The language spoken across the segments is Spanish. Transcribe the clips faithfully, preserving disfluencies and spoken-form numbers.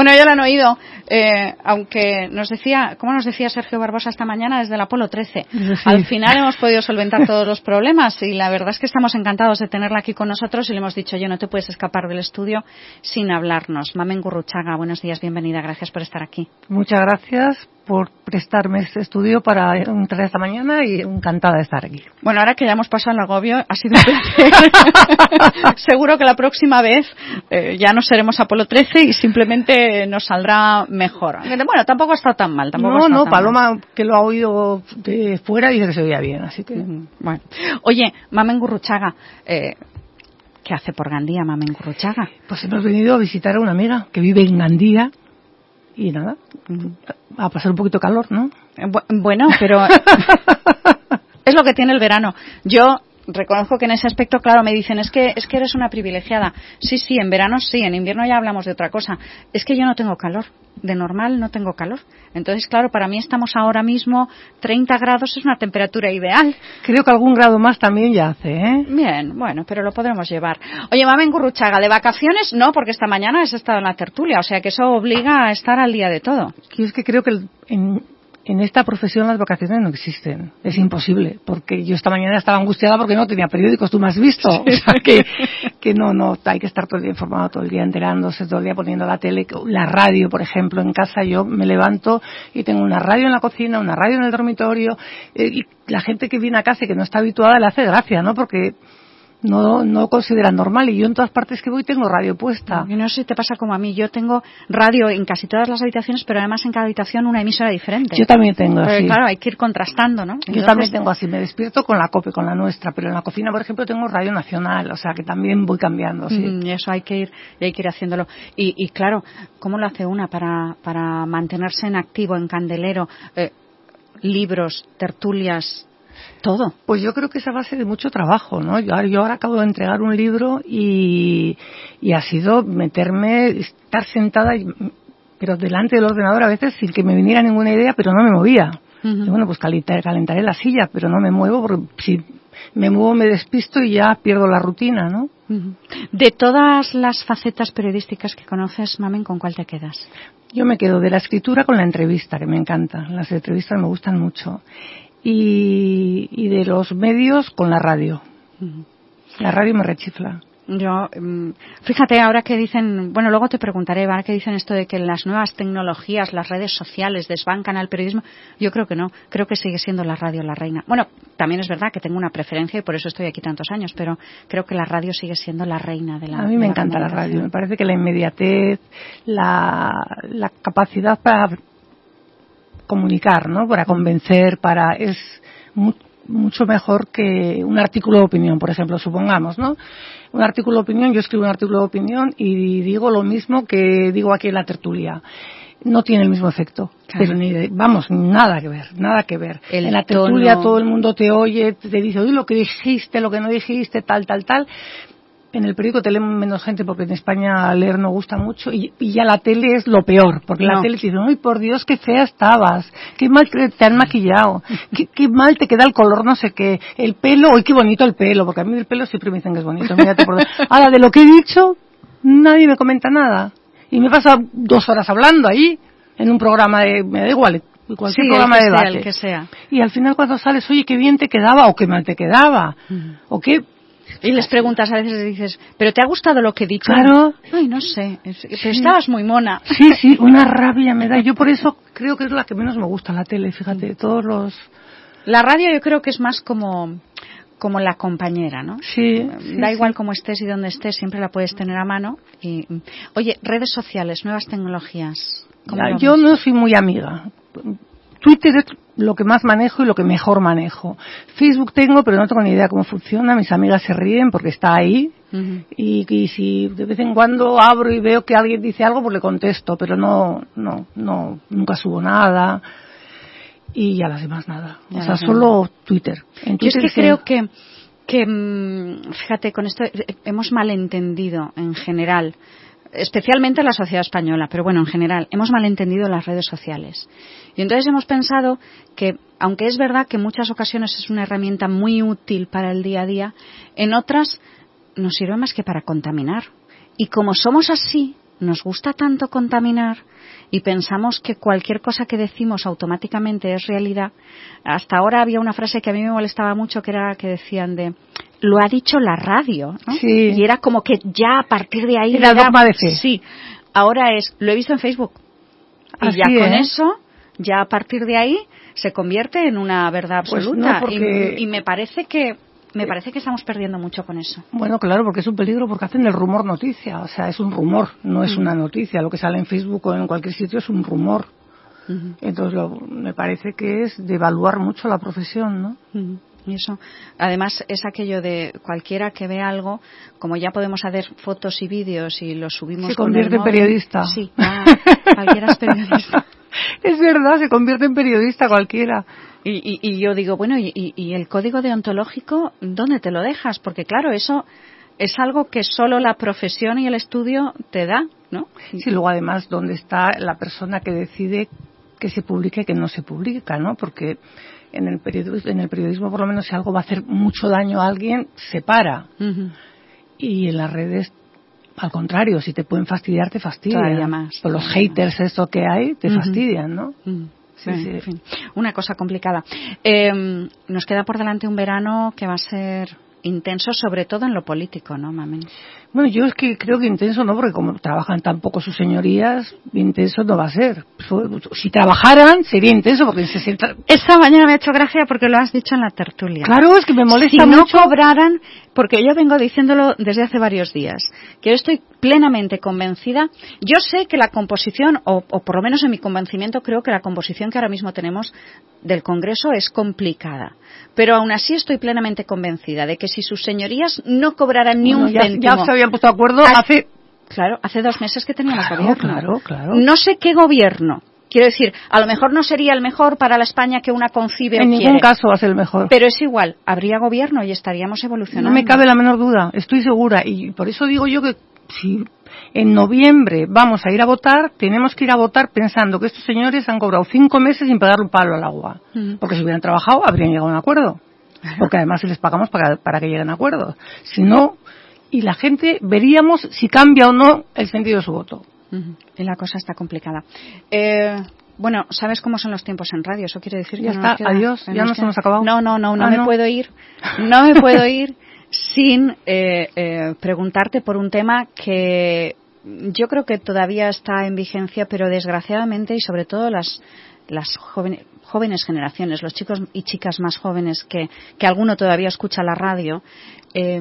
Bueno, ya lo han oído, eh, aunque nos decía, ¿cómo nos decía Sergio Barbosa esta mañana desde el Apolo trece? Sí. Al final hemos podido solventar todos los problemas y la verdad es que estamos encantados de tenerla aquí con nosotros y le hemos dicho, oye, no te puedes escapar del estudio sin hablarnos. Mamen Gurruchaga, buenos días, bienvenida, gracias por estar aquí. Muchas gracias por prestarme este estudio para entrar esta mañana y encantada de estar aquí. Bueno, ahora que ya hemos pasado el agobio, ha sido un placer. Seguro que la próxima vez eh, ya no seremos Apolo trece y simplemente nos saldrá mejor. Bueno, tampoco ha estado tan mal. Tampoco no, no, tan Paloma, mal. Que lo ha oído de fuera, dice que se oía bien, así que... Uh-huh. Bueno. Oye, Mamen Gurruchaga, eh, ¿qué hace por Gandía, Mamen Gurruchaga? Pues hemos venido a visitar a una amiga que vive en Gandía. Y nada, a pasar un poquito calor, ¿no? Bueno, pero es lo que tiene el verano. Yo reconozco que en ese aspecto, claro, me dicen, es que es que eres una privilegiada. Sí, sí, en verano sí, en invierno ya hablamos de otra cosa. Es que yo no tengo calor, de normal no tengo calor. Entonces, claro, para mí estamos ahora mismo treinta grados, es una temperatura ideal. Creo que algún grado más también ya hace, ¿eh? Bien, bueno, pero lo podremos llevar. Oye, Mamen Gurruchaga, ¿de vacaciones? No, porque esta mañana has estado en la tertulia, o sea que eso obliga a estar al día de todo. Yo es que creo que el, en, en esta profesión las vacaciones no existen. Es imposible, porque yo esta mañana estaba angustiada porque no tenía periódicos, tú me has visto. O sea, que, que no, no, hay que estar todo el día informado, todo el día enterándose, todo el día poniendo la tele, la radio, por ejemplo, en casa yo me levanto y tengo una radio en la cocina, una radio en el dormitorio, eh, y la gente que viene a casa y que no está habituada le hace gracia, ¿no? Porque no no considera normal y yo en todas partes que voy tengo radio puesta. Yo no sé si te pasa como a mí, yo tengo radio en casi todas las habitaciones, pero además en cada habitación una emisora diferente. Yo también tengo pero, así. Claro, hay que ir contrastando, ¿no? Entonces, yo también tengo así, me despierto con la COPE, con la nuestra, pero en la cocina, por ejemplo, tengo Radio Nacional, o sea que también voy cambiando, sí. Mm, eso hay que ir, hay que ir haciéndolo. Y, y claro, ¿cómo lo hace una para, para mantenerse en activo, en candelero? Eh, libros, tertulias... Todo. Pues yo creo que es a base de mucho trabajo, ¿no? Yo, yo ahora acabo de entregar un libro y, y ha sido meterme, estar sentada, y, pero delante del ordenador a veces sin que me viniera ninguna idea, pero no me movía. Uh-huh. Y bueno, pues calentaré, calentaré la silla, pero no me muevo porque si me muevo me despisto y ya pierdo la rutina, ¿no? Uh-huh. De todas las facetas periodísticas que conoces, Mamen, ¿con cuál te quedas? Yo me quedo de la escritura con la entrevista, que me encanta. Las entrevistas me gustan mucho. Y, y de los medios con la radio. Uh-huh. La radio me rechifla. Yo, fíjate, ahora que dicen, bueno, luego te preguntaré, ahora que dicen esto de que las nuevas tecnologías, las redes sociales desbancan al periodismo, yo creo que no, creo que sigue siendo la radio la reina. Bueno, también es verdad que tengo una preferencia y por eso estoy aquí tantos años, pero creo que la radio sigue siendo la reina de la A mí me encanta la radio, me parece que la inmediatez, la, la capacidad para comunicar, ¿no? Para convencer, para es mu- mucho mejor que un artículo de opinión, por ejemplo, supongamos, ¿no? Un artículo de opinión, yo escribo un artículo de opinión y digo lo mismo que digo aquí en la tertulia. No tiene el mismo efecto, claro. Pero ni de, vamos, nada que ver, nada que ver. El en la tertulia tono... todo el mundo te oye, te dice, uy, lo que dijiste, lo que no dijiste, tal, tal, tal. En el periódico te lee menos gente porque en España leer no gusta mucho y, y ya la tele es lo peor, porque no. La tele te dice, uy, por Dios, qué fea estabas, qué mal te han maquillado, qué, qué mal te queda el color, no sé qué, el pelo, uy, qué bonito el pelo, porque a mí el pelo siempre me dicen que es bonito, mírate por... Ahora, de lo que he dicho, nadie me comenta nada. Y me he pasado dos horas hablando ahí, en un programa de, me da igual, cualquier sí, programa el de debate. Sea, el que sea. Y al final cuando sales, oye, qué bien te quedaba, o qué mal te quedaba, mm. o qué... Y les preguntas, a veces dices, ¿pero te ha gustado lo que he dicho? Claro. Ay, no sé, pero sí. estabas muy mona. Sí, sí, una rabia me da. Yo por eso creo que es la que menos me gusta, la tele, fíjate, todos los... La radio yo creo que es más como... como la compañera, ¿no? Sí. sí da igual sí. cómo estés y dónde estés, siempre la puedes tener a mano. Y oye, redes sociales, nuevas tecnologías. Ya, yo no soy muy amiga. Twitter es lo que más manejo y lo que mejor manejo. Facebook tengo, pero no tengo ni idea cómo funciona. Mis amigas se ríen porque está ahí. Uh-huh. Y, y si de vez en cuando abro y veo que alguien dice algo, pues le contesto. Pero no, no, no, nunca subo nada. Y a las demás nada. Ya, o sea, ya. Solo Twitter. En Twitter. Yo es que creo que, que, fíjate, con esto hemos malentendido en general, especialmente la sociedad española, pero bueno, en general, hemos malentendido las redes sociales. Y entonces hemos pensado que, aunque es verdad que en muchas ocasiones es una herramienta muy útil para el día a día, en otras nos sirve más que para contaminar. Y como somos así, nos gusta tanto contaminar y pensamos que cualquier cosa que decimos automáticamente es realidad. Hasta ahora había una frase que a mí me molestaba mucho, que era que decían de lo ha dicho la radio, ¿no? Sí. Y era como que ya a partir de ahí era era dogma de fe. Sí, ahora es lo he visto en Facebook y Así ya con es. eso, ya a partir de ahí se convierte en una verdad absoluta. Pues no, porque... y, y me parece que me parece que estamos perdiendo mucho con eso. Bueno, claro, porque es un peligro, porque hacen el rumor noticia, o sea, es un rumor, no es Mm. una noticia. Lo que sale en Facebook o en cualquier sitio es un rumor. Uh-huh. Entonces, lo, me parece que es devaluar mucho la profesión, ¿no? Uh-huh. Y eso, además, es aquello de cualquiera que ve algo, como ya podemos hacer fotos y vídeos y los subimos. Se convierte con en el periodista. Sí, ya, cualquiera es periodista. Es verdad, se convierte en periodista cualquiera. Y, y, y yo digo, bueno, y, y el código deontológico, ¿dónde te lo dejas? Porque claro, eso es algo que solo la profesión y el estudio te da, ¿no? Sí, luego además, ¿dónde está la persona que decide que se publique y que no se publica, ¿no? Porque en el periodismo, en el periodismo por lo menos, si algo va a hacer mucho daño a alguien, se para. Uh-huh. Y en las redes, al contrario, si te pueden fastidiar, te fastidian. Todavía más. Pues los todavía haters, más. Esto que hay, te Uh-huh. fastidian, ¿no? Uh-huh. Sí, Bueno, sí. en fin, una cosa complicada. Eh, nos queda por delante un verano que va a ser intenso, sobre todo en lo político, ¿no, Mamen? Bueno, yo es que creo que intenso no, porque como trabajan tan poco sus señorías, intenso no va a ser. Si trabajaran, sería intenso, porque se sienta... Esta mañana me ha hecho gracia porque lo has dicho en la tertulia. Claro, es que me molesta si mucho. Si no cobraran, porque yo vengo diciéndolo desde hace varios días, que yo estoy plenamente convencida. Yo sé que la composición, o, o por lo menos en mi convencimiento, creo que la composición que ahora mismo tenemos del Congreso es complicada. Pero aún así estoy plenamente convencida de que si sus señorías no cobraran ni bueno, un ya, céntimo... Ya se habían puesto de acuerdo hace... Claro, hace dos meses que teníamos claro, gobierno. Claro, claro. No sé qué gobierno. Quiero decir, a lo mejor no sería el mejor para la España que una concibe en o ningún quiere, caso va a ser el mejor. Pero es igual, habría gobierno y estaríamos evolucionando. No me cabe la menor duda, estoy segura. Y por eso digo yo que si en noviembre vamos a ir a votar, tenemos que ir a votar pensando que estos señores han cobrado cinco meses sin pegar un palo al agua. Uh-huh. Porque si hubieran trabajado, habrían llegado a un acuerdo. Porque además si les pagamos para, para que lleguen a acuerdos. Si no, y la gente veríamos si cambia o no el sentido de su voto. Uh-huh. Y la cosa está complicada. Eh, bueno, ¿sabes cómo son los tiempos en radio? Eso quiere decir ya que está, no nos queda, adiós, ya nos, nos hemos acabado. No, no, no, no ah, me no. puedo ir. No me puedo ir sin eh, eh, preguntarte por un tema que yo creo que todavía está en vigencia, pero desgraciadamente y sobre todo las las jóvenes, jóvenes generaciones, los chicos y chicas más jóvenes que, que alguno todavía escucha la radio, eh,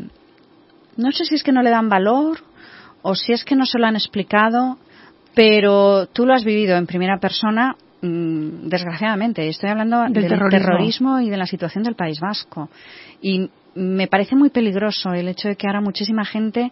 no sé si es que no le dan valor o si es que no se lo han explicado, pero tú lo has vivido en primera persona, mmm, desgraciadamente. Estoy hablando del, del terrorismo. terrorismo y de la situación del País Vasco. Y me parece muy peligroso el hecho de que ahora muchísima gente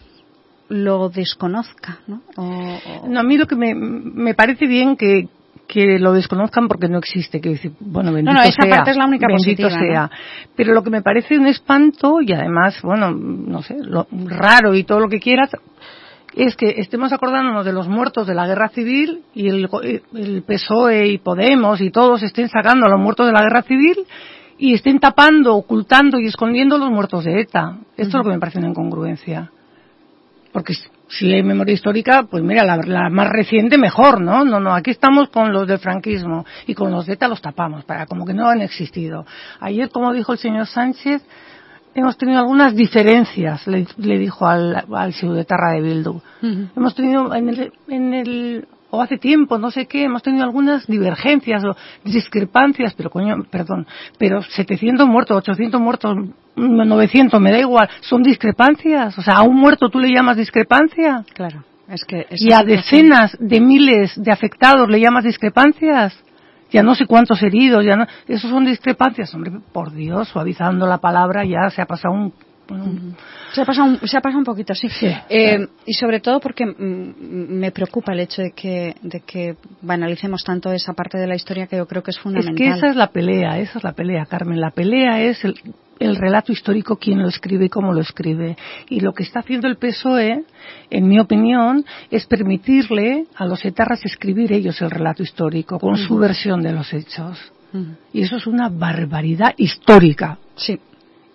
lo desconozca, ¿no? O, o... No, a mí lo que me, me parece bien que que lo desconozcan porque no existe, que decir, bueno, bendito no, no, esa sea, parte es la única bendito positiva, sea. ¿no? Pero lo que me parece un espanto y además, bueno, no sé, lo raro y todo lo que quieras, es que estemos acordándonos de los muertos de la guerra civil y el, el P S O E y Podemos y todos estén sacando a los muertos de la guerra civil y estén tapando, ocultando y escondiendo los muertos de ETA. Esto uh-huh. es lo que me parece una incongruencia. Porque si hay memoria histórica, pues mira, la, la más reciente mejor, ¿no? No, no, aquí estamos con los del franquismo y con los de ETA los tapamos, para como que no han existido. Ayer, como dijo el señor Sánchez, hemos tenido algunas diferencias, le, le dijo al, al Ciudetarra de Bildu. Uh-huh. Hemos tenido en el, en el, o hace tiempo, no sé qué, hemos tenido algunas divergencias o discrepancias, pero coño, perdón, pero setecientos muertos, ochocientos muertos, novecientos, me da igual, son discrepancias. O sea, a un muerto tú le llamas discrepancia. Claro, es que... Y a decenas de miles de afectados le llamas discrepancias. Ya no sé cuántos heridos, ya no, eso son discrepancias. Hombre, por Dios, suavizando la palabra ya se ha pasado un... un... Se ha pasado un, se ha pasado un poquito, sí. sí eh, claro. Y sobre todo porque mm, me preocupa el hecho de que, de que banalicemos tanto esa parte de la historia que yo creo que es fundamental. Es que esa es la pelea, esa es la pelea, Carmen. La pelea es el, el relato histórico, quién lo escribe y cómo lo escribe. Y lo que está haciendo el P S O E, en mi opinión, es permitirle a los etarras escribir ellos el relato histórico con uh-huh. su versión de los hechos. Uh-huh. Y eso es una barbaridad histórica. Sí.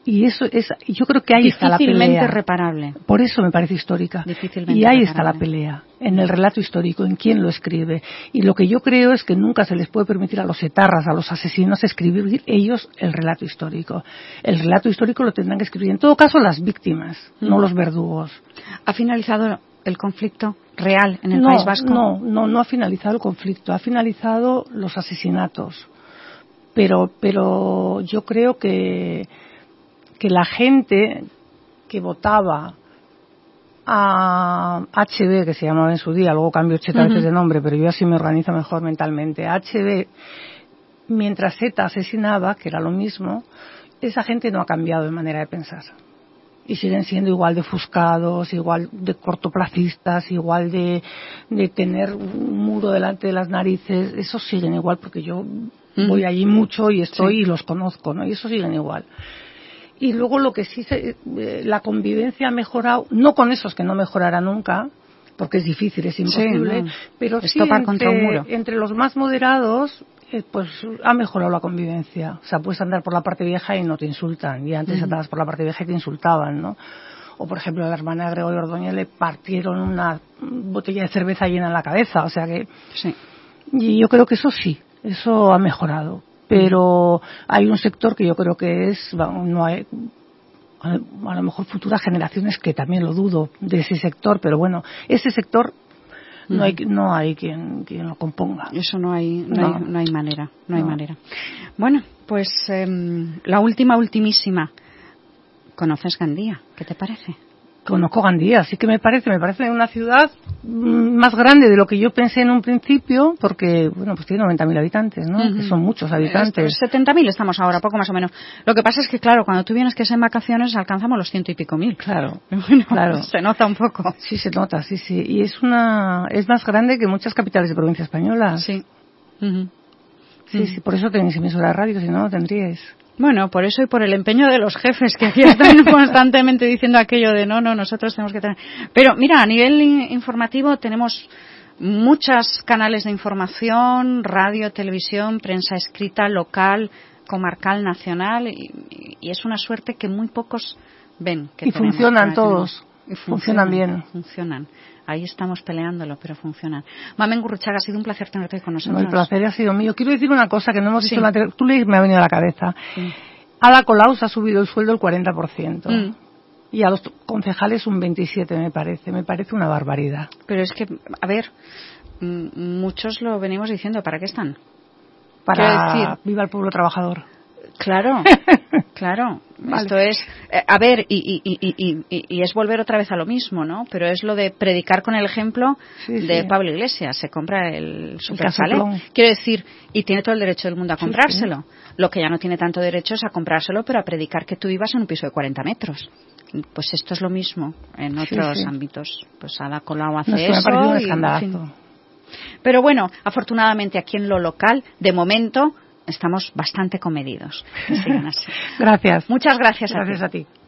Y eso es, yo creo que ahí está la pelea. Difícilmente reparable. Por eso me parece histórica. Difícilmente y ahí reparable. está la pelea, en el relato histórico, en quién lo escribe. Y lo que yo creo es que nunca se les puede permitir a los etarras, a los asesinos, escribir ellos el relato histórico. El relato histórico lo tendrán que escribir, en todo caso, las víctimas, mm. no los verdugos. ¿Ha finalizado el conflicto real en el no, País Vasco? No, no, no ha finalizado el conflicto, ha finalizado los asesinatos. Pero, pero yo creo que que la gente que votaba a H B, que se llamaba en su día, luego cambió ochenta veces uh-huh. de nombre, pero yo así me organizo mejor mentalmente, H B, mientras ETA asesinaba, que era lo mismo, esa gente no ha cambiado de manera de pensar. Y siguen siendo igual de ofuscados, igual de cortoplacistas, igual de, de tener un muro delante de las narices. Esos siguen igual, porque yo uh-huh. voy allí mucho y estoy sí. y los conozco, ¿no? Y esos siguen igual. Y luego lo que sí, se, eh, la convivencia ha mejorado, no con esos que no mejorará nunca, porque es difícil, es imposible, sí, no. pero sí entre, contra un muro. entre los más moderados, eh, pues ha mejorado la convivencia. O sea, puedes andar por la parte vieja y no te insultan, y antes uh-huh. andabas por la parte vieja y te insultaban, ¿no? O, por ejemplo, a la hermana de Gregorio Ordóñez le partieron una botella de cerveza llena en la cabeza, o sea que... Sí. Y yo creo que eso sí, eso ha mejorado. Pero hay un sector que yo creo que es, no hay, a lo mejor futuras generaciones que también lo dudo de ese sector, pero bueno, ese sector no hay no hay quien quien lo componga. Eso no hay no, no. Hay, no hay manera, no, no hay manera. Bueno, pues eh, la última ultimísima. ¿Conoces Gandía? ¿Qué te parece? Conozco Gandía, sí que me parece, me parece una ciudad más grande de lo que yo pensé en un principio, porque, bueno, pues tiene noventa mil habitantes, ¿no? Uh-huh. Que son muchos habitantes. setenta mil estamos ahora, poco más o menos. Lo que pasa es que, claro, cuando tú vienes que es en vacaciones, alcanzamos los ciento y pico mil. Claro, bueno, claro. Se nota un poco. Sí, se nota, sí, sí. Y es una, es más grande que muchas capitales de provincia española. Sí. Uh-huh. Sí, uh-huh. sí, por eso tenéis emisora de radio, si no, no tendríais. Bueno, por eso y por el empeño de los jefes que aquí están constantemente diciendo aquello de no, no, nosotros tenemos que tener. Pero mira, a nivel informativo tenemos muchos canales de información, radio, televisión, prensa escrita, local, comarcal, nacional, y, y es una suerte que muy pocos ven. Que y funcionan todos, y funcionan, funcionan bien. Funcionan. Ahí estamos peleándolo, pero funcionan. Mamen Gurruchaga, ha sido un placer tenerte con nosotros. No, el placer ha sido mío. Quiero decir una cosa que no hemos sí. dicho antes. Tú le me ha venido a la cabeza. Sí. Ada Colau ha subido el sueldo el cuarenta por ciento. Mm. Y a los concejales un veintisiete, me parece. Me parece una barbaridad. Pero es que, a ver, muchos lo venimos diciendo. ¿Para qué están? Para decir, viva el pueblo trabajador. Claro, claro. Vale. Esto es, eh, a ver, y, y, y, y, y es volver otra vez a lo mismo, ¿no? Pero es lo de predicar con el ejemplo sí, de sí. Pablo Iglesias. Se compra el Super Chalet. Quiero decir, y tiene todo el derecho del mundo a comprárselo. Sí, sí. Lo que ya no tiene tanto derecho es a comprárselo, pero a predicar que tú vivas en un piso de cuarenta metros. Pues esto es lo mismo en otros sí, sí. ámbitos. Pues Ada Colau hace no, eso. Me parece un y, escandalazo. En fin. Pero bueno, afortunadamente aquí en lo local, de momento, estamos bastante comedidos. Gracias. Muchas gracias, gracias a ti. a ti.